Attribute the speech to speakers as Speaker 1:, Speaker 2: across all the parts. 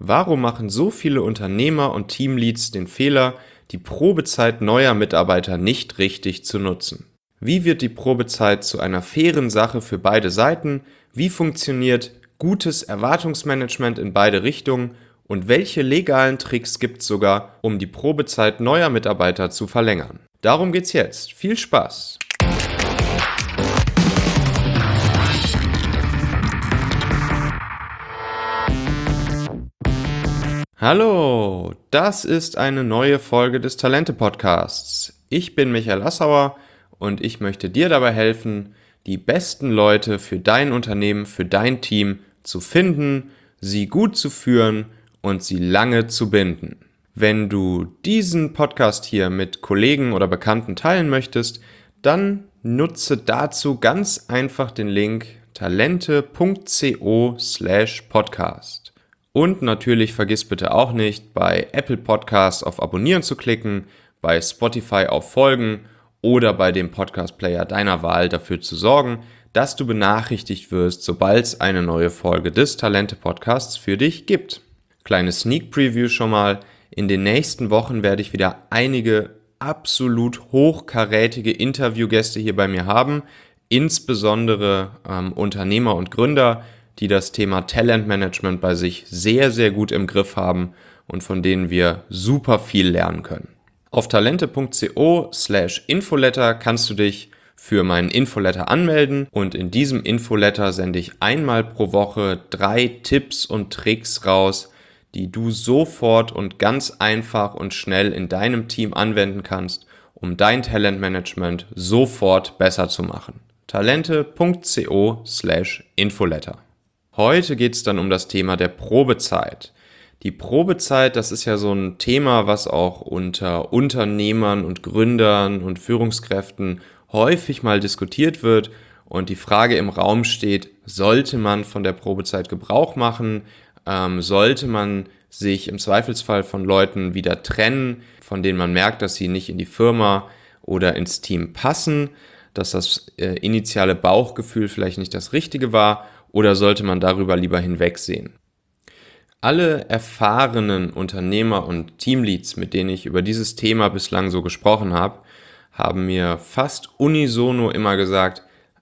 Speaker 1: Warum machen so viele Unternehmer und Teamleads den Fehler, die Probezeit neuer Mitarbeiter nicht richtig zu nutzen? Wie wird die Probezeit zu einer fairen Sache für beide Seiten? Wie funktioniert gutes Erwartungsmanagement in beide Richtungen? Und welche legalen Tricks gibt es sogar, um die Probezeit neuer Mitarbeiter zu verlängern? Darum geht's jetzt. Viel Spaß! Hallo, das ist eine neue Folge des Talente-Podcasts. Ich bin Michael Assauer und ich möchte dir dabei helfen, die besten Leute für dein Unternehmen, für dein Team zu finden, sie gut zu führen und sie lange zu binden. Wenn du diesen Podcast hier mit Kollegen oder Bekannten teilen möchtest, dann nutze dazu ganz einfach den Link talente.co/podcast. Und natürlich vergiss bitte auch nicht, bei Apple Podcasts auf Abonnieren zu klicken, bei Spotify auf Folgen oder bei dem Podcast-Player deiner Wahl dafür zu sorgen, dass du benachrichtigt wirst, sobald es eine neue Folge des Talente-Podcasts für dich gibt. Kleine Sneak Preview schon mal. In den nächsten Wochen werde ich wieder einige absolut hochkarätige Interviewgäste hier bei mir haben, insbesondere Unternehmer und Gründer, die das Thema Talentmanagement bei sich sehr, sehr gut im Griff haben und von denen wir super viel lernen können. Auf talente.co/Infoletter kannst du dich für meinen Infoletter anmelden und in diesem Infoletter sende ich einmal pro Woche 3 Tipps und Tricks raus, die du sofort und ganz einfach und schnell in deinem Team anwenden kannst, um dein Talentmanagement sofort besser zu machen. talente.co/Infoletter. Heute geht es dann um das Thema der Probezeit. Die Probezeit, das ist ja so ein Thema, was auch unter Unternehmern und Gründern und Führungskräften häufig mal diskutiert wird und die Frage im Raum steht, sollte man von der Probezeit Gebrauch machen? Sollte man sich im Zweifelsfall von Leuten wieder trennen, von denen man merkt, dass sie nicht in die Firma oder ins Team passen, dass das initiale Bauchgefühl vielleicht nicht das Richtige war? Oder sollte man darüber lieber hinwegsehen? Alle erfahrenen Unternehmer und Teamleads, mit denen ich über dieses Thema bislang so gesprochen habe, haben mir fast unisono immer gesagt,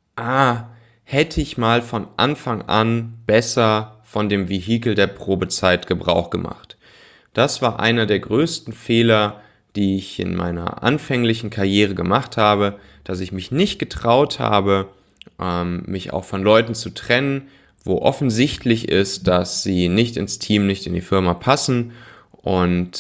Speaker 1: hätte ich mal von Anfang an besser von dem Vehikel der Probezeit Gebrauch gemacht. Das war einer der größten Fehler, die ich in meiner anfänglichen Karriere gemacht habe, dass ich mich nicht getraut habe, mich auch von Leuten zu trennen, wo offensichtlich ist, dass sie nicht ins Team, nicht in die Firma passen und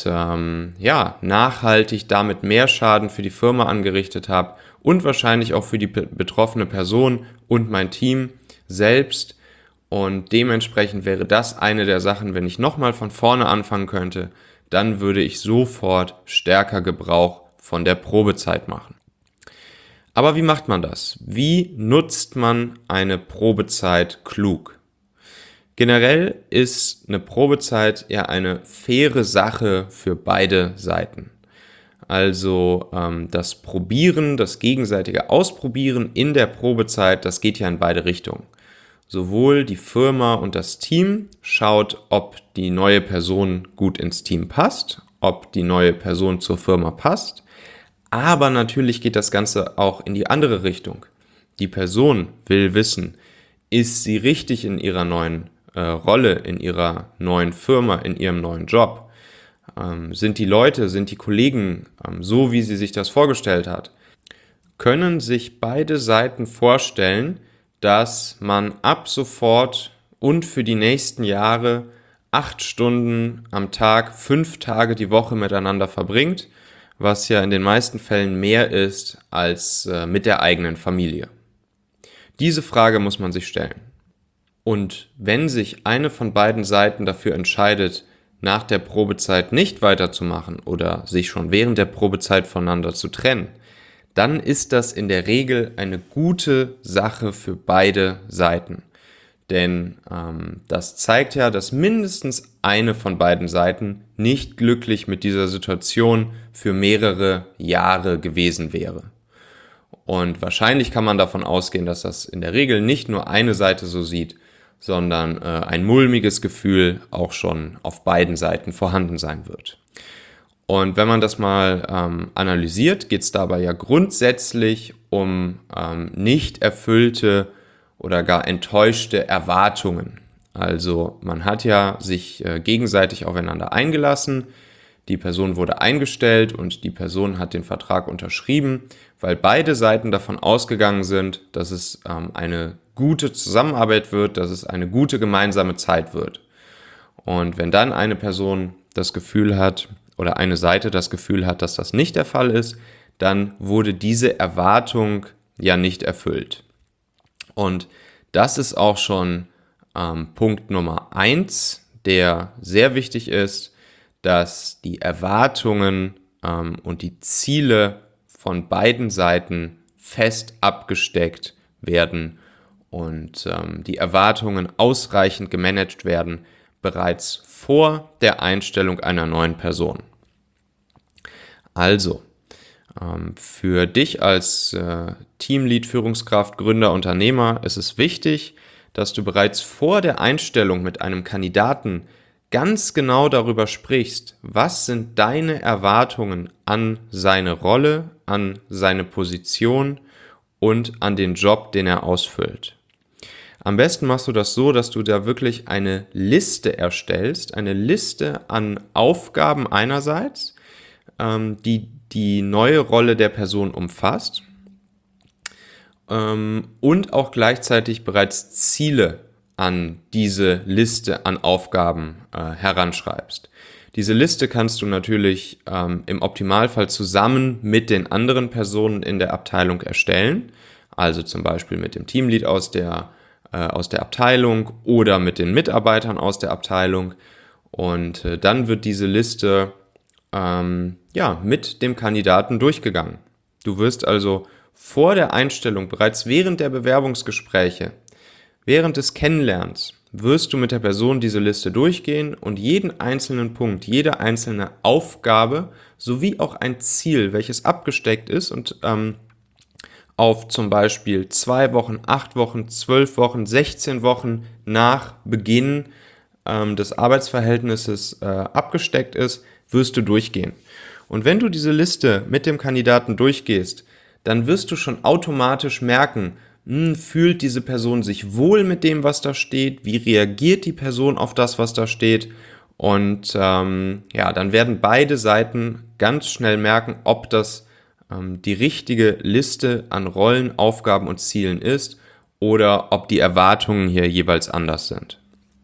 Speaker 1: nachhaltig damit mehr Schaden für die Firma angerichtet habe und wahrscheinlich auch für die betroffene Person und mein Team selbst. Und dementsprechend wäre das eine der Sachen, wenn ich nochmal von vorne anfangen könnte, dann würde ich sofort stärker Gebrauch von der Probezeit machen. Aber wie macht man das? Wie nutzt man eine Probezeit klug? Generell ist eine Probezeit ja eine faire Sache für beide Seiten. Also das Probieren, das gegenseitige Ausprobieren in der Probezeit, das geht ja in beide Richtungen. Sowohl die Firma und das Team schaut, ob die neue Person gut ins Team passt, ob die neue Person zur Firma passt. Aber natürlich geht das Ganze auch in die andere Richtung. Die Person will wissen, ist sie richtig in ihrer neuen Rolle, in ihrer neuen Firma, in ihrem neuen Job? Sind die Leute, sind die Kollegen so, wie sie sich das vorgestellt hat? Können sich beide Seiten vorstellen, dass man ab sofort und für die nächsten Jahre 8 Stunden am Tag, 5 Tage die Woche miteinander verbringt, was ja in den meisten Fällen mehr ist als mit der eigenen Familie? Diese Frage muss man sich stellen. Und wenn sich eine von beiden Seiten dafür entscheidet, nach der Probezeit nicht weiterzumachen oder sich schon während der Probezeit voneinander zu trennen, dann ist das in der Regel eine gute Sache für beide Seiten. Denn das zeigt ja, dass mindestens eine von beiden Seiten nicht glücklich mit dieser Situation für mehrere Jahre gewesen wäre. Und wahrscheinlich kann man davon ausgehen, dass das in der Regel nicht nur eine Seite so sieht, sondern ein mulmiges Gefühl auch schon auf beiden Seiten vorhanden sein wird. Und wenn man das mal analysiert, geht es dabei ja grundsätzlich um nicht erfüllte oder gar enttäuschte Erwartungen. Also man hat ja sich gegenseitig aufeinander eingelassen, die Person wurde eingestellt und die Person hat den Vertrag unterschrieben, weil beide Seiten davon ausgegangen sind, dass es eine gute Zusammenarbeit wird, dass es eine gute gemeinsame Zeit wird. Und wenn dann eine Person das Gefühl hat oder eine Seite das Gefühl hat, dass das nicht der Fall ist, dann wurde diese Erwartung ja nicht erfüllt. Und das ist auch schon Punkt Nummer 1, der sehr wichtig ist, dass die Erwartungen und die Ziele von beiden Seiten fest abgesteckt werden und die Erwartungen ausreichend gemanagt werden, bereits vor der Einstellung einer neuen Person. Also, für dich als Teamlead, Führungskraft, Gründer, Unternehmer ist es wichtig, dass du bereits vor der Einstellung mit einem Kandidaten ganz genau darüber sprichst, was sind deine Erwartungen an seine Rolle, an seine Position und an den Job, den er ausfüllt. Am besten machst du das so, dass du da wirklich eine Liste erstellst, eine Liste an Aufgaben einerseits, die die neue Rolle der Person umfasst, und auch gleichzeitig bereits Ziele an diese Liste an Aufgaben heranschreibst. Diese Liste kannst du natürlich im Optimalfall zusammen mit den anderen Personen in der Abteilung erstellen, also zum Beispiel mit dem Teamlead aus der Abteilung oder mit den Mitarbeitern aus der Abteilung, und dann wird diese Liste mit dem Kandidaten durchgegangen. Du wirst also vor der Einstellung, bereits während der Bewerbungsgespräche, während des Kennenlernens, wirst du mit der Person diese Liste durchgehen und jeden einzelnen Punkt, jede einzelne Aufgabe sowie auch ein Ziel, welches abgesteckt ist und auf zum Beispiel 2 Wochen, 8 Wochen, 12 Wochen, 16 Wochen nach Beginn des Arbeitsverhältnisses abgesteckt ist, wirst du durchgehen. Und wenn du diese Liste mit dem Kandidaten durchgehst, dann wirst du schon automatisch merken, fühlt diese Person sich wohl mit dem, was da steht, wie reagiert die Person auf das, was da steht, und dann werden beide Seiten ganz schnell merken, ob das die richtige Liste an Rollen, Aufgaben und Zielen ist oder ob die Erwartungen hier jeweils anders sind.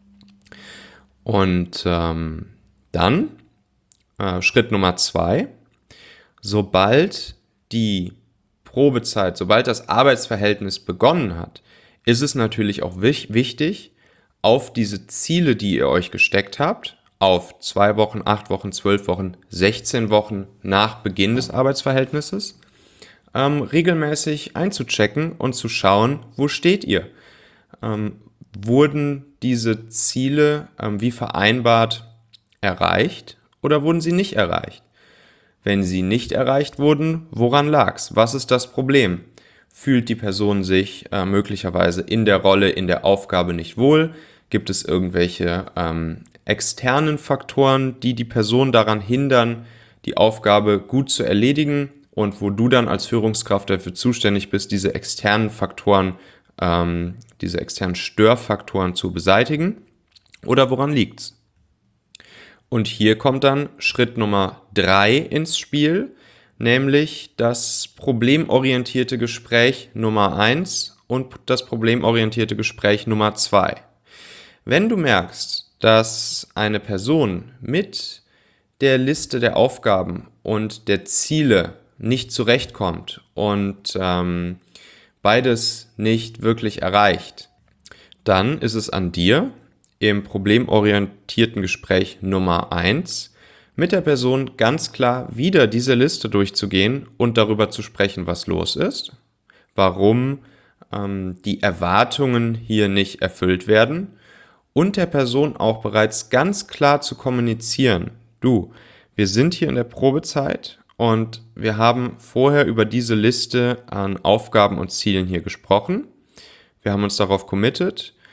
Speaker 1: Und dann Schritt Nummer 2, sobald die Probezeit, sobald das Arbeitsverhältnis begonnen hat, ist es natürlich auch wichtig, auf diese Ziele, die ihr euch gesteckt habt, auf 2 Wochen, 8 Wochen, 12 Wochen, 16 Wochen nach Beginn des Arbeitsverhältnisses, regelmäßig einzuchecken und zu schauen, wo steht ihr? Wurden diese Ziele wie vereinbart erreicht oder wurden sie nicht erreicht? Wenn sie nicht erreicht wurden, woran lag's? Was ist das Problem? Fühlt die Person sich möglicherweise in der Rolle, in der Aufgabe nicht wohl? Gibt es irgendwelche externen Faktoren, die die Person daran hindern, die Aufgabe gut zu erledigen, und wo du dann als Führungskraft dafür zuständig bist, diese externen Faktoren, diese externen Störfaktoren zu beseitigen? Oder woran liegt's? Und hier kommt dann Schritt Nummer 3 ins Spiel, nämlich das problemorientierte Gespräch Nummer 1 und das problemorientierte Gespräch Nummer 2. Wenn du merkst, dass eine Person mit der Liste der Aufgaben und der Ziele nicht zurechtkommt und beides nicht wirklich erreicht, dann ist es an dir, im problemorientierten Gespräch Nummer 1 mit der Person ganz klar wieder diese Liste durchzugehen und darüber zu sprechen, was los ist, warum die Erwartungen hier nicht erfüllt werden, und der Person auch bereits ganz klar zu kommunizieren: Du, wir sind hier in der Probezeit und wir haben vorher über diese Liste an Aufgaben und Zielen hier gesprochen. Wir haben uns darauf committed.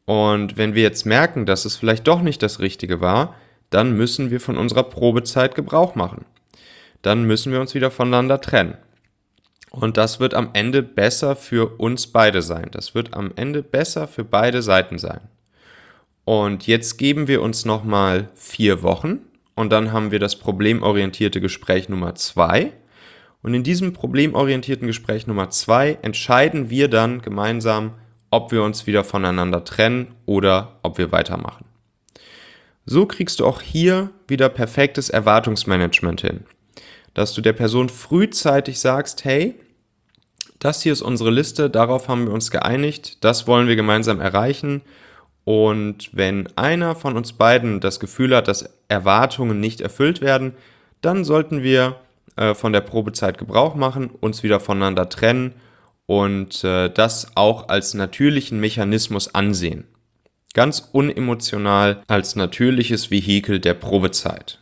Speaker 1: Und wenn wir jetzt merken, dass es vielleicht doch nicht das Richtige war, dann müssen wir von unserer Probezeit Gebrauch machen. Dann müssen wir uns wieder voneinander trennen. Und das wird am Ende besser für uns beide sein. Das wird am Ende besser für beide Seiten sein. Und jetzt geben wir uns nochmal 4 Wochen und dann haben wir das problemorientierte Gespräch Nummer 2. Und in diesem problemorientierten Gespräch Nummer 2 entscheiden wir dann gemeinsam, ob wir uns wieder voneinander trennen oder ob wir weitermachen. So kriegst du auch hier wieder perfektes Erwartungsmanagement hin. Dass du der Person frühzeitig sagst, hey, das hier ist unsere Liste, darauf haben wir uns geeinigt, das wollen wir gemeinsam erreichen. Und wenn einer von uns beiden das Gefühl hat, dass Erwartungen nicht erfüllt werden, dann sollten wir von der Probezeit Gebrauch machen, uns wieder voneinander trennen und das auch als natürlichen Mechanismus ansehen. Ganz unemotional als natürliches Vehikel der Probezeit.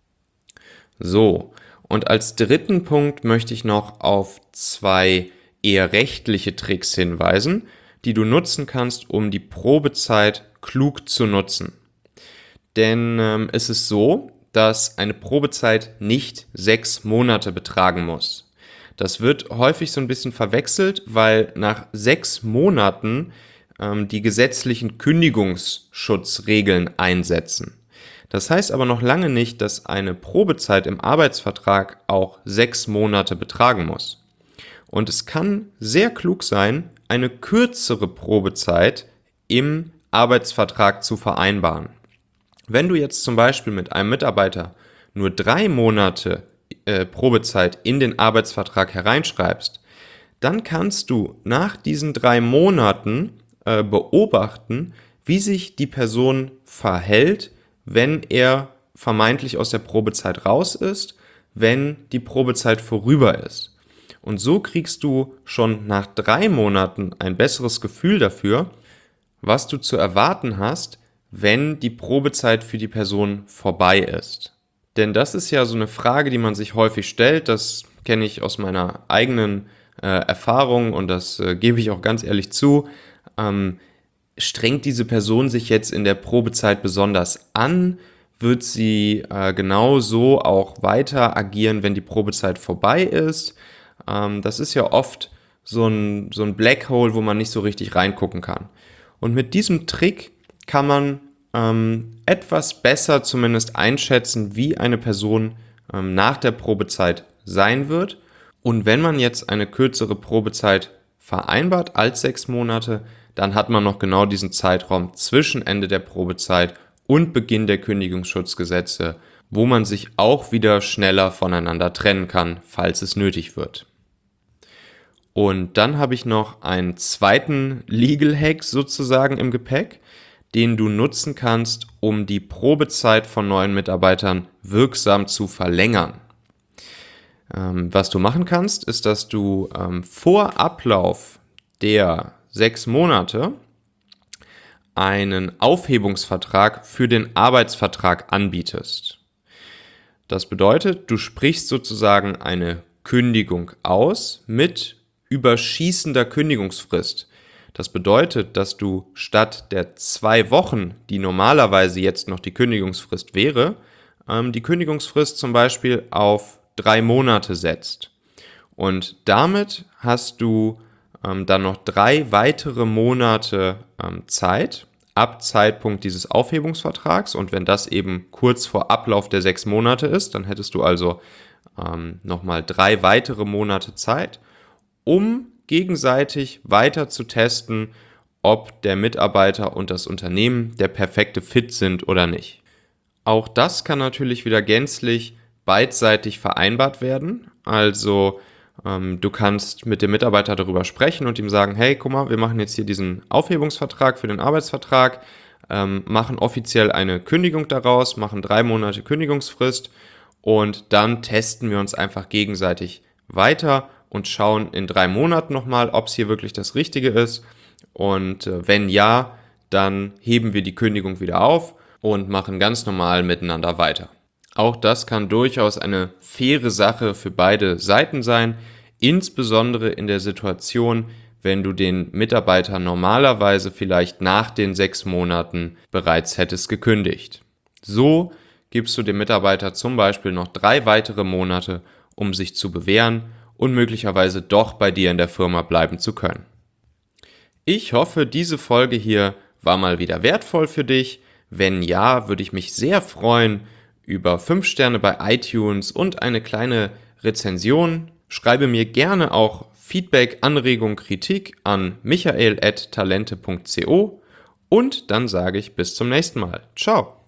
Speaker 1: So, und als dritten Punkt möchte ich noch auf 2 eher rechtliche Tricks hinweisen, die du nutzen kannst, um die Probezeit klug zu nutzen. Denn es ist so, dass eine Probezeit nicht 6 Monate betragen muss. Das wird häufig so ein bisschen verwechselt, weil nach 6 Monaten die gesetzlichen Kündigungsschutzregeln einsetzen. Das heißt aber noch lange nicht, dass eine Probezeit im Arbeitsvertrag auch 6 Monate betragen muss. Und es kann sehr klug sein, eine kürzere Probezeit im Arbeitsvertrag zu vereinbaren. Wenn du jetzt zum Beispiel mit einem Mitarbeiter nur 3 Monate Probezeit in den Arbeitsvertrag hereinschreibst, dann kannst du nach diesen 3 Monaten beobachten, wie sich die Person verhält, wenn er vermeintlich aus der Probezeit raus ist, wenn die Probezeit vorüber ist. Und so kriegst du schon nach 3 Monaten ein besseres Gefühl dafür, was du zu erwarten hast, wenn die Probezeit für die Person vorbei ist. Denn das ist ja so eine Frage, die man sich häufig stellt, das kenne ich aus meiner eigenen Erfahrung und das gebe ich auch ganz ehrlich zu. Strengt diese Person sich jetzt in der Probezeit besonders an? Wird sie genauso auch weiter agieren, wenn die Probezeit vorbei ist? Das ist ja oft so ein Black Hole, wo man nicht so richtig reingucken kann. Und mit diesem Trick kann man etwas besser zumindest einschätzen, wie eine Person nach der Probezeit sein wird. Und wenn man jetzt eine kürzere Probezeit vereinbart als 6 Monate, dann hat man noch genau diesen Zeitraum zwischen Ende der Probezeit und Beginn der Kündigungsschutzgesetze, wo man sich auch wieder schneller voneinander trennen kann, falls es nötig wird. Und dann habe ich noch einen zweiten Legal Hack sozusagen im Gepäck, den du nutzen kannst, um die Probezeit von neuen Mitarbeitern wirksam zu verlängern. Was du machen kannst, ist, dass du vor Ablauf der 6 Monate einen Aufhebungsvertrag für den Arbeitsvertrag anbietest. Das bedeutet, du sprichst sozusagen eine Kündigung aus mit überschießender Kündigungsfrist. Das bedeutet, dass du statt der 2 Wochen, die normalerweise jetzt noch die Kündigungsfrist wäre, die Kündigungsfrist zum Beispiel auf 3 Monate setzt. Und damit hast du dann noch 3 weitere Monate Zeit ab Zeitpunkt dieses Aufhebungsvertrags. Und wenn das eben kurz vor Ablauf der 6 Monate ist, dann hättest du also nochmal 3 weitere Monate Zeit, um gegenseitig weiter zu testen, ob der Mitarbeiter und das Unternehmen der perfekte Fit sind oder nicht. Auch das kann natürlich wieder gänzlich beidseitig vereinbart werden. Also du kannst mit dem Mitarbeiter darüber sprechen und ihm sagen, hey, guck mal, wir machen jetzt hier diesen Aufhebungsvertrag für den Arbeitsvertrag, machen offiziell eine Kündigung daraus, machen 3 Monate Kündigungsfrist und dann testen wir uns einfach gegenseitig weiter und schauen in 3 Monaten nochmal, ob es hier wirklich das Richtige ist. Und wenn ja, dann heben wir die Kündigung wieder auf und machen ganz normal miteinander weiter. Auch das kann durchaus eine faire Sache für beide Seiten sein, insbesondere in der Situation, wenn du den Mitarbeiter normalerweise vielleicht nach den 6 Monaten bereits hättest gekündigt. So gibst du dem Mitarbeiter zum Beispiel noch 3 weitere Monate, um sich zu bewähren und möglicherweise doch bei dir in der Firma bleiben zu können. Ich hoffe, diese Folge hier war mal wieder wertvoll für dich. Wenn ja, würde ich mich sehr freuen über 5 Sterne bei iTunes und eine kleine Rezension. Schreibe mir gerne auch Feedback, Anregung, Kritik an michael@talente.co und dann sage ich bis zum nächsten Mal. Ciao!